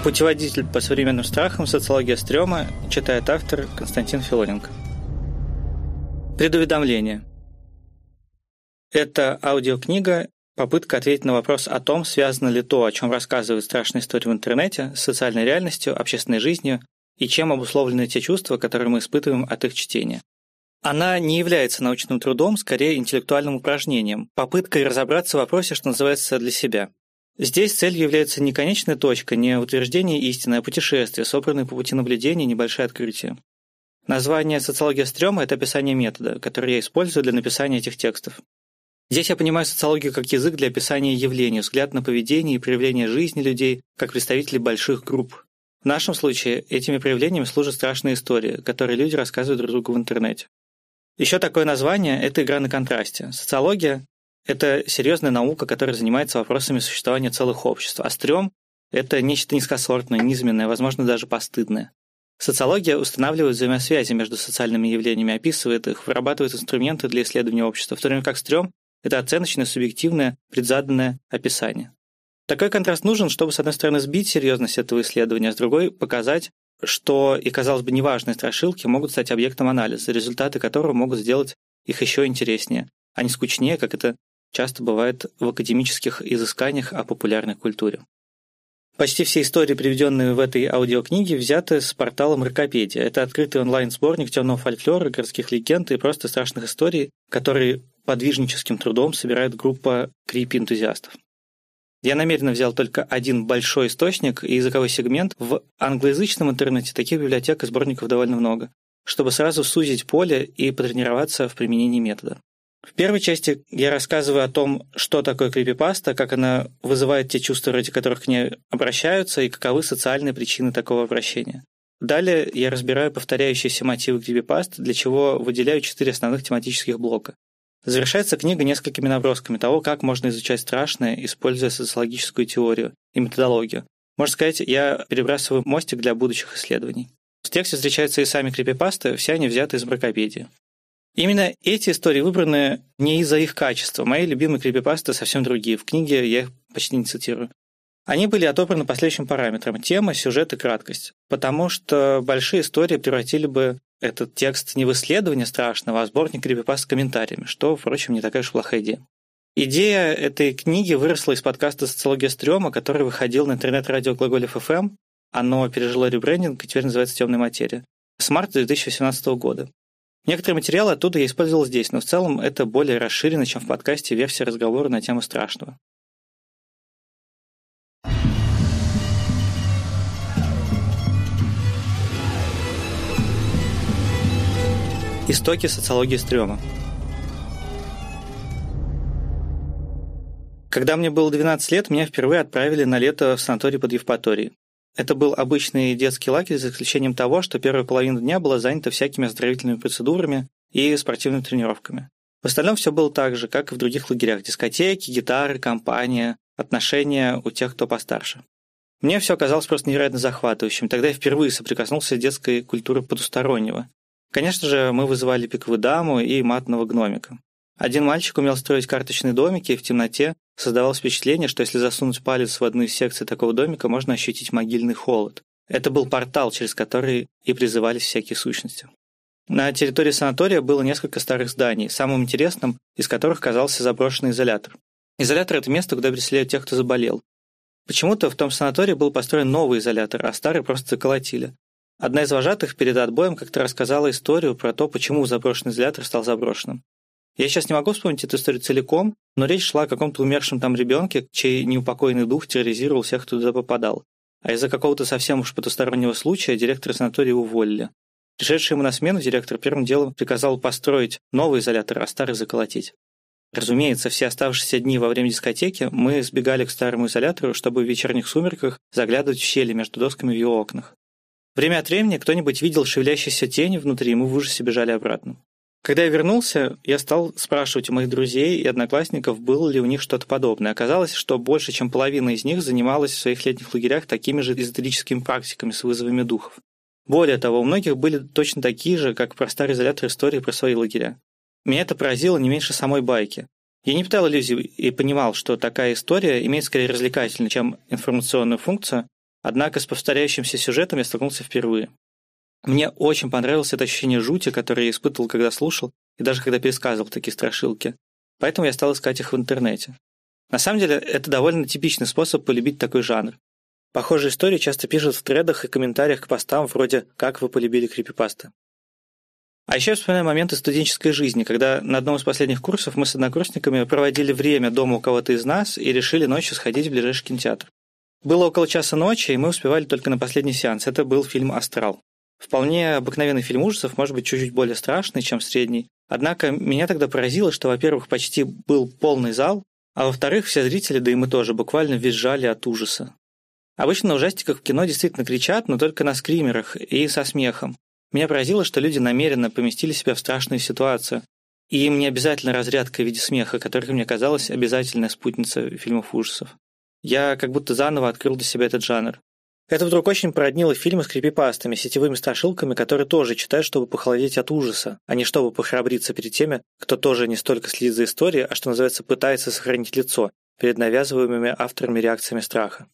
Путеводитель по современным страхам «Социология стрёма», читает автор Константин Филоненко. Предуведомление. Это аудиокнига – попытка ответить на вопрос о том, связано ли то, о чем рассказывают страшные истории в интернете, с социальной реальностью, общественной жизнью и чем обусловлены те чувства, которые мы испытываем от их чтения. Она не является научным трудом, скорее интеллектуальным упражнением, попыткой разобраться в вопросе, что называется, для себя. Здесь целью является не конечная точка, не утверждение истины, а путешествие, собранное по пути наблюдения, небольшое открытие. Название «Социология стрёма» — это описание метода, который я использую для написания этих текстов. Здесь я понимаю социологию как язык для описания явлений, взгляд на поведение и проявление жизни людей как представителей больших групп. В нашем случае этими проявлениями служат страшные истории, которые люди рассказывают друг другу в интернете. Еще такое название — это игра на контрасте. Социология — это серьезная наука, которая занимается вопросами существования целых обществ, а стрём — это нечто низкосортное, низменное, возможно, даже постыдное. Социология устанавливает взаимосвязи между социальными явлениями, описывает их, вырабатывает инструменты для исследования общества, в то время как стрём — это оценочное, субъективное, предзаданное описание. Такой контраст нужен, чтобы, с одной стороны, сбить серьезность этого исследования, а с другой — показать, что и, казалось бы, неважные страшилки могут стать объектом анализа, результаты которого могут сделать их еще интереснее, а не скучнее, как это часто бывает в академических изысканиях о популярной культуре. Почти все истории, приведенные в этой аудиокниге, взяты с портала Мракопедия. Это открытый онлайн-сборник темного фольклора, городских легенд и просто страшных историй, которые подвижническим трудом собирает группа крипи-энтузиастов. Я намеренно взял только один большой источник и языковой сегмент. В англоязычном интернете таких библиотек и сборников довольно много, чтобы сразу сузить поле и потренироваться в применении метода. В первой части я рассказываю о том, что такое крипипаста, как она вызывает те чувства, ради которых к ней обращаются, и каковы социальные причины такого обращения. Далее я разбираю повторяющиеся мотивы крипипаст, для чего выделяю 4 основных тематических блока. Завершается книга несколькими набросками того, как можно изучать страшное, используя социологическую теорию и методологию. Можно сказать, я перебрасываю мостик для будущих исследований. В тексте встречаются и сами крипипасты, все они взяты из Мракопедии. Именно эти истории выбраны не из-за их качества. Мои любимые крипипасты совсем другие. В книге я их почти не цитирую. Они были отобраны по следующим параметрам: тема, сюжет и краткость. Потому что большие истории превратили бы этот текст не в исследование страшного, а в сборник крипипаст с комментариями, что, впрочем, не такая уж плохая идея. Идея этой книги выросла из подкаста «Социология стрёма», который выходил на интернет-радио Глаголев ФМ. Оно пережило ребрендинг и теперь называется «Темная материя» с марта 2018 года. Некоторые материалы оттуда я использовал здесь, но в целом это более расширенно, чем в подкасте, версия разговора на тему страшного. Истоки социологии стрёма. Когда мне было 12 лет, меня впервые отправили на лето в санаторий под Евпаторией. Это был обычный детский лагерь, за исключением того, что первая половина дня была занята всякими оздоровительными процедурами и спортивными тренировками. В остальном все было так же, как и в других лагерях: дискотеки, гитары, компания, отношения у тех, кто постарше. Мне все оказалось просто невероятно захватывающим. Тогда я впервые соприкоснулся с детской культурой потустороннего. Конечно же, мы вызывали пиковую даму и матного гномика. Один мальчик умел строить карточные домики, и в темноте создавалось впечатление, что если засунуть палец в одну из секций такого домика, можно ощутить могильный холод. Это был портал, через который и призывались всякие сущности. На территории санатория было несколько старых зданий, самым интересным из которых казался заброшенный изолятор. Изолятор — это место, куда переселяют тех, кто заболел. Почему-то в том санатории был построен новый изолятор, а старый просто заколотили. Одна из вожатых перед отбоем как-то рассказала историю про то, почему заброшенный изолятор стал заброшенным. Я сейчас не могу вспомнить эту историю целиком, но речь шла о каком-то умершем там ребенке, чей неупокоенный дух терроризировал всех, кто туда попадал. А из-за какого-то совсем уж потустороннего случая директора санатория уволили. Пришедший ему на смену директор первым делом приказал построить новый изолятор, а старый заколотить. Разумеется, все оставшиеся дни во время дискотеки мы сбегали к старому изолятору, чтобы в вечерних сумерках заглядывать в щели между досками в его окнах. Время от времени кто-нибудь видел шевелящиеся тени внутри, и мы в ужасе бежали обратно. Когда я вернулся, я стал спрашивать у моих друзей и одноклассников, было ли у них что-то подобное. Оказалось, что больше, чем половина из них занималась в своих летних лагерях такими же эзотерическими практиками с вызовами духов. Более того, у многих были точно такие же, как про старый изолятор, истории про свои лагеря. Меня это поразило не меньше самой байки. Я не питал иллюзий и понимал, что такая история имеет скорее развлекательную, чем информационную функцию, Однако с повторяющимся сюжетом я столкнулся впервые. Мне очень понравилось это ощущение жути, которое я испытывал, когда слушал, и даже когда пересказывал такие страшилки. Поэтому я стал искать их в интернете. На самом деле, это довольно типичный способ полюбить такой жанр. Похожие истории часто пишут в тредах и комментариях к постам вроде «Как вы полюбили крипипасты?». А еще я вспоминаю моменты студенческой жизни, когда на одном из последних курсов мы с однокурсниками проводили время дома у кого-то из нас и решили ночью сходить в ближайший кинотеатр. Было около часа ночи, и мы успевали только на последний сеанс. Это был фильм «Астрал». Вполне обыкновенный фильм ужасов, может быть, чуть-чуть более страшный, чем средний. Однако меня тогда поразило, что, во-первых, почти был полный зал, а во-вторых, все зрители, да и мы тоже, буквально визжали от ужаса. Обычно на ужастиках в кино действительно кричат, но только на скримерах и со смехом. Меня поразило, что люди намеренно поместили себя в страшную ситуацию, и им не обязательно разрядка в виде смеха, которая мне казалась обязательной спутницей фильмов ужасов. Я как будто заново открыл для себя этот жанр. Это вдруг очень породнило фильмы с крипипастами, сетевыми страшилками, которые тоже читают, чтобы похолодеть от ужаса, а не чтобы похрабриться перед теми, кто тоже не столько следит за историей, а, что называется, пытается сохранить лицо перед навязываемыми авторами реакциями страха.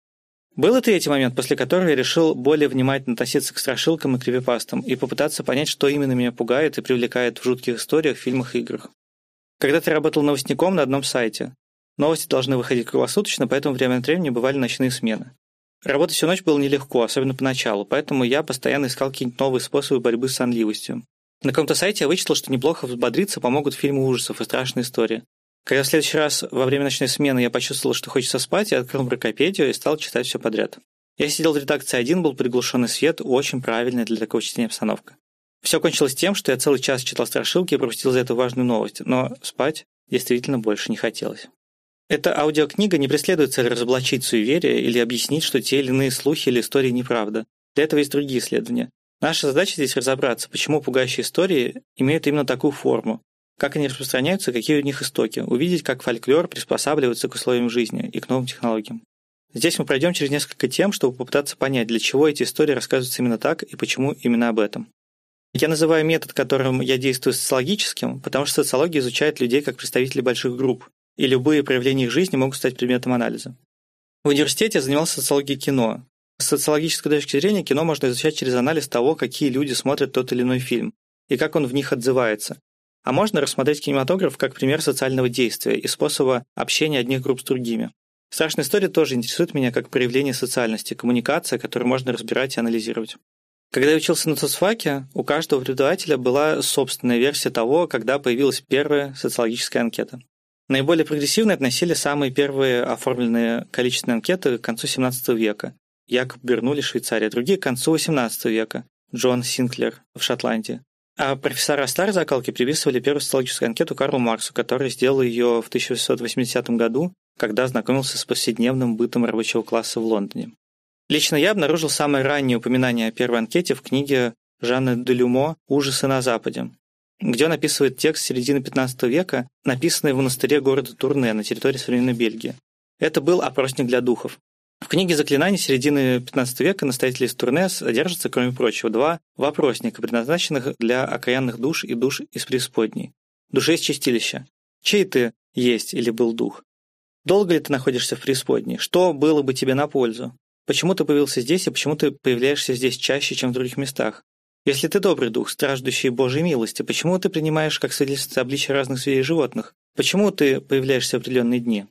Был и третий момент, после которого я решил более внимательно относиться к страшилкам и крипипастам и попытаться понять, что именно меня пугает и привлекает в жутких историях, фильмах и играх. Когда-то я работал новостником на одном сайте. Новости должны выходить круглосуточно, поэтому время от времени бывали ночные смены. Работать всю ночь было нелегко, особенно поначалу, поэтому я постоянно искал какие-нибудь новые способы борьбы с сонливостью. На каком-то сайте я вычитал, что неплохо взбодриться помогут фильмы ужасов и страшные истории. Когда в следующий раз во время ночной смены я почувствовал, что хочется спать, я открыл Бракопедию и стал читать все подряд. Я сидел в редакции один, был приглушенный свет, очень правильная для такого чтения обстановка. Все кончилось тем, что я целый час читал страшилки и пропустил за это важную новость, но спать действительно больше не хотелось. Эта аудиокнига не преследует цель разоблачить суеверие или объяснить, что те или иные слухи или истории неправда. Для этого есть другие исследования. Наша задача здесь разобраться, почему пугающие истории имеют именно такую форму, как они распространяются, какие у них истоки, увидеть, как фольклор приспосабливается к условиям жизни и к новым технологиям. Здесь мы пройдем через несколько тем, чтобы попытаться понять, для чего эти истории рассказываются именно так и почему именно об этом. Я называю метод, которым я действую, социологическим, потому что социология изучает людей как представителей больших групп, и любые проявления их жизни могут стать предметом анализа. В университете я занимался социологией кино. С социологической точки зрения кино можно изучать через анализ того, какие люди смотрят тот или иной фильм, и как он в них отзывается. А можно рассмотреть кинематограф как пример социального действия и способа общения одних групп с другими. Страшные истории тоже интересуют меня как проявление социальности, коммуникация, которую можно разбирать и анализировать. Когда я учился на соцфаке, у каждого преподавателя была собственная версия того, когда появилась первая социологическая анкета. Наиболее прогрессивно относили самые первые оформленные количественные анкеты к концу XVII века. Якоб Бернулли, Швейцария, другие к концу XVIII века, Джон Синклер в Шотландии. А профессора старой закалки приписывали первую социологическую анкету Карлу Марксу, который сделал ее в 1880 году, когда ознакомился с повседневным бытом рабочего класса в Лондоне. Лично я обнаружил самое раннее упоминание о первой анкете в книге Жанна Делюмо «Ужасы на Западе», где он описывает текст середины XV века, написанный в монастыре города Турне на территории современной Бельгии. Это был опросник для духов. В книге «Заклинаний» середины XV века настоятелей из Турне содержатся, кроме прочего, 2 вопросника, предназначенных для окаянных душ и душ из преисподней. Души из чистилища. Чей ты есть или был дух? Долго ли ты находишься в преисподней? Что было бы тебе на пользу? Почему ты появился здесь и почему ты появляешься здесь чаще, чем в других местах? Если ты добрый дух, страждущий Божьей милости, почему ты принимаешь как свидетельство обличия разных зверей и животных? Почему ты появляешься в определенные дни?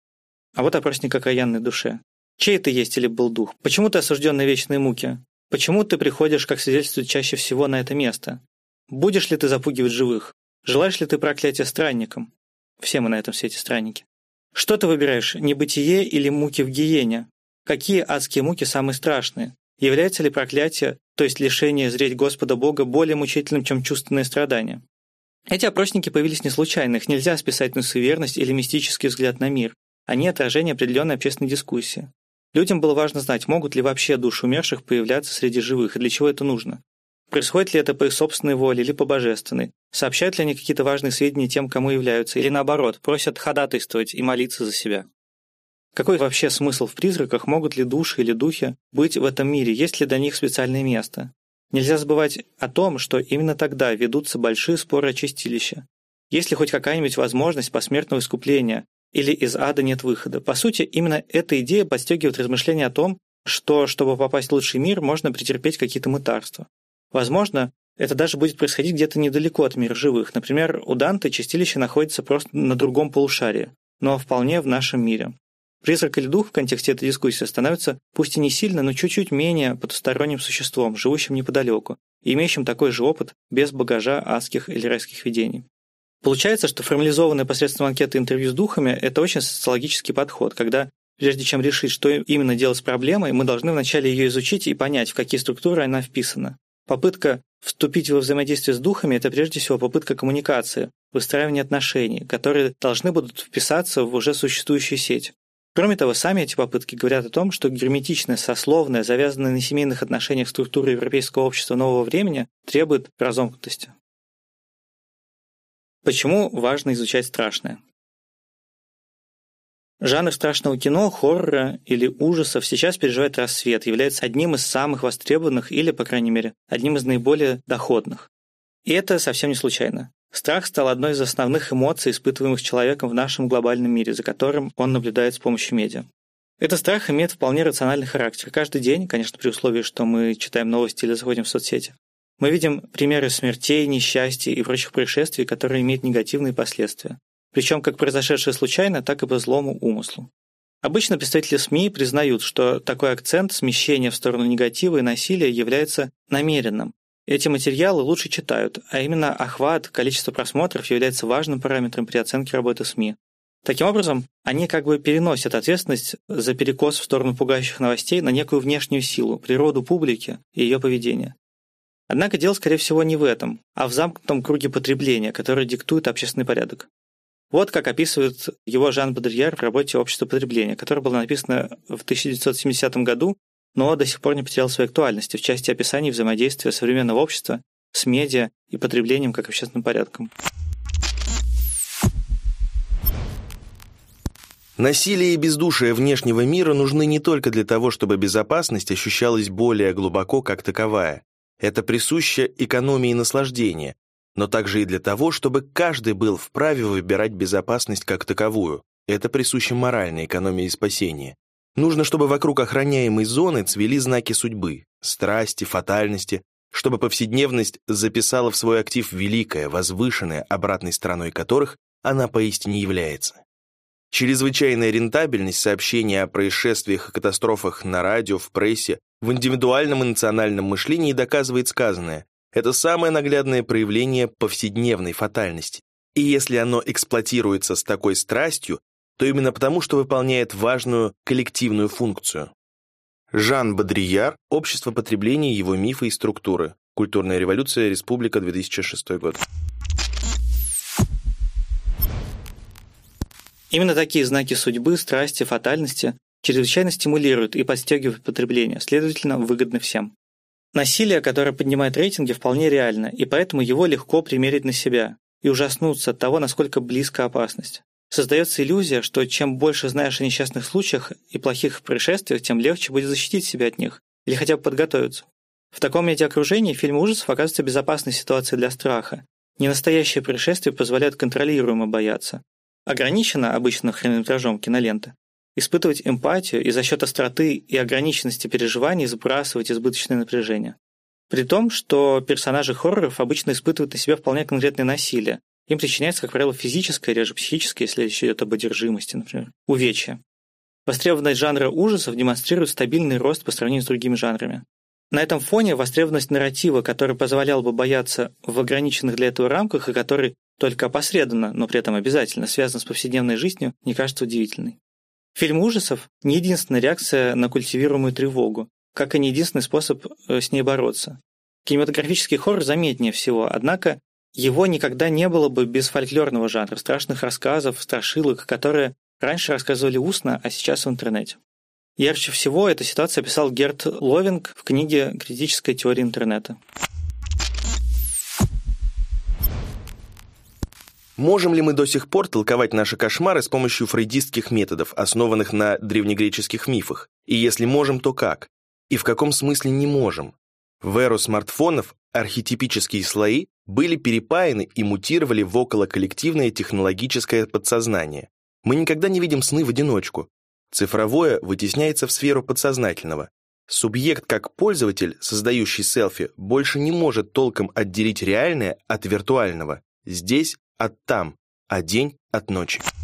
А вот опросник окаянной душе. Чей ты есть или был дух? Почему ты осужден на вечные муки? Почему ты приходишь, как свидетельствует чаще всего, на это место? Будешь ли ты запугивать живых? Желаешь ли ты проклятия странникам? Все мы на этом свете странники. Что ты выбираешь, небытие или муки в гиене? Какие адские муки самые страшные? Является ли проклятие, то есть лишение зреть Господа Бога, более мучительным, чем чувственное страдание? Эти опросники появились не случайно, их нельзя списать на суеверность или мистический взгляд на мир. Они отражение определенной общественной дискуссии. Людям было важно знать, могут ли вообще души умерших появляться среди живых, и для чего это нужно. Происходит ли это по их собственной воле или по божественной? Сообщают ли они какие-то важные сведения тем, кому являются, или наоборот, просят ходатайствовать и молиться за себя? Какой вообще смысл в призраках? Могут ли души или духи быть в этом мире? Есть ли до них специальное место? Нельзя забывать о том, что именно тогда ведутся большие споры о чистилище. Есть ли хоть какая-нибудь возможность посмертного искупления? Или из ада нет выхода? По сути, именно эта идея подстегивает размышления о том, что, чтобы попасть в лучший мир, можно претерпеть какие-то мытарства. Возможно, это даже будет происходить где-то недалеко от мира живых. Например, у Данте чистилище находится просто на другом полушарии, но вполне в нашем мире. Призрак или дух в контексте этой дискуссии становится, пусть и не сильно, но чуть-чуть менее потусторонним существом, живущим неподалеку, и имеющим такой же опыт без багажа адских или райских видений. Получается, что формализованное посредством анкеты интервью с духами – это очень социологический подход, когда, прежде чем решить, что именно делать с проблемой, мы должны вначале ее изучить и понять, в какие структуры она вписана. Попытка вступить во взаимодействие с духами – это прежде всего попытка коммуникации, выстраивания отношений, которые должны будут вписаться в уже существующую сеть. Кроме того, сами эти попытки говорят о том, что герметичная, сословная, завязанная на семейных отношениях структура европейского общества нового времени требует разомкнутости. Почему важно изучать страшное? Жанр страшного кино, хоррора или ужасов сейчас переживает расцвет, является одним из самых востребованных или, по крайней мере, одним из наиболее доходных. И это совсем не случайно. Страх стал одной из основных эмоций, испытываемых человеком в нашем глобальном мире, за которым он наблюдает с помощью медиа. Этот страх имеет вполне рациональный характер. Каждый день, конечно, при условии, что мы читаем новости или заходим в соцсети, мы видим примеры смертей, несчастий и прочих происшествий, которые имеют негативные последствия. Причем как произошедшее случайно, так и по злому умыслу. Обычно представители СМИ признают, что такой акцент смещения в сторону негатива и насилия является намеренным. Эти материалы лучше читают, а именно охват, количество просмотров является важным параметром при оценке работы СМИ. Таким образом, они как бы переносят ответственность за перекос в сторону пугающих новостей на некую внешнюю силу, природу публики и ее поведение. Однако дело, скорее всего, не в этом, а в замкнутом круге потребления, который диктует общественный порядок. Вот как описывает его Жан Бодрияр в работе «Общество потребления», которая была написана в 1970 году, но до сих пор не потеряла своей актуальности в части описания взаимодействия современного общества с медиа и потреблением как общественным порядком. Насилие и бездушие внешнего мира нужны не только для того, чтобы безопасность ощущалась более глубоко как таковая. Это присуще экономии наслаждения, но также и для того, чтобы каждый был вправе выбирать безопасность как таковую. Это присуще моральной экономии и спасения. Нужно, чтобы вокруг охраняемой зоны цвели знаки судьбы, страсти, фатальности, чтобы повседневность записала в свой актив великое, возвышенное, обратной стороной которых она поистине является. Чрезвычайная рентабельность сообщения о происшествиях и катастрофах на радио, в прессе, в индивидуальном и национальном мышлении доказывает сказанное. Это самое наглядное проявление повседневной фатальности. И если оно эксплуатируется с такой страстью, то именно потому, что выполняет важную коллективную функцию. Жан Бодрияр, «Общество потребления, его мифы и структуры. Культурная революция, Республика, 2006 год». Именно такие знаки судьбы, страсти, фатальности чрезвычайно стимулируют и подстегивают потребление, следовательно, выгодны всем. Насилие, которое поднимает рейтинги, вполне реально, и поэтому его легко примерить на себя и ужаснуться от того, насколько близка опасность. Создается иллюзия, что чем больше знаешь о несчастных случаях и плохих происшествиях, тем легче будет защитить себя от них или хотя бы подготовиться. В таком медиаокружении фильмы ужасов оказываются безопасной ситуацией для страха. Ненастоящие происшествия позволяют контролируемо бояться. Ограничено обычно хронометражом киноленты испытывать эмпатию и за счет остроты и ограниченности переживаний сбрасывать избыточное напряжение. При том, что персонажи хорроров обычно испытывают на себе вполне конкретное насилие. Им причиняется, как правило, физическое, реже психическое, если речь идет об одержимости, например, увечья. Востребованность жанра ужасов демонстрирует стабильный рост по сравнению с другими жанрами. На этом фоне востребованность нарратива, который позволял бы бояться в ограниченных для этого рамках и который только опосредованно, но при этом обязательно связан с повседневной жизнью, не кажется удивительной. Фильм ужасов – не единственная реакция на культивируемую тревогу, как и не единственный способ с ней бороться. Кинематографический хоррор заметнее всего, однако его никогда не было бы без фольклорного жанра, страшных рассказов, страшилок, которые раньше рассказывали устно, а сейчас в интернете. Ярче всего эту ситуацию описал Герт Ловинг в книге «Критическая теория интернета». Можем ли мы до сих пор толковать наши кошмары с помощью фрейдистских методов, основанных на древнегреческих мифах? И если можем, то как? И в каком смысле не можем? В эру смартфонов архетипические слои были перепаяны и мутировали в околоколлективное технологическое подсознание. Мы никогда не видим сны в одиночку. Цифровое вытесняется в сферу подсознательного. Субъект, как пользователь, создающий селфи, больше не может толком отделить реальное от виртуального. Здесь от там, а день от ночи.